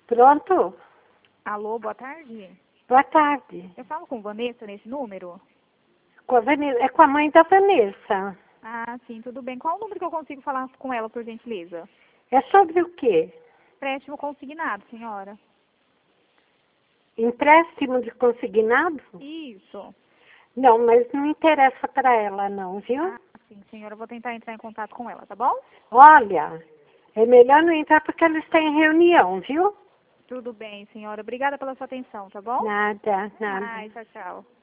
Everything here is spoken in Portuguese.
Pronto? Alô, boa tarde. Boa tarde. Eu falo com Vanessa nesse número? Com a Vanessa, é com a mãe da Vanessa. Ah, sim, tudo bem. Qual o número que eu consigo falar com ela, por gentileza? É sobre o quê? Empréstimo consignado, senhora. Empréstimo de consignado? Isso. Não, mas não interessa para ela não, viu? Ah, sim, senhora. Eu vou tentar entrar em contato com ela, tá bom? Olha, é melhor não entrar porque eles têm reunião, viu? Tudo bem, senhora. Obrigada pela sua atenção, tá bom? Nada, nada. Ai, tchau, tchau.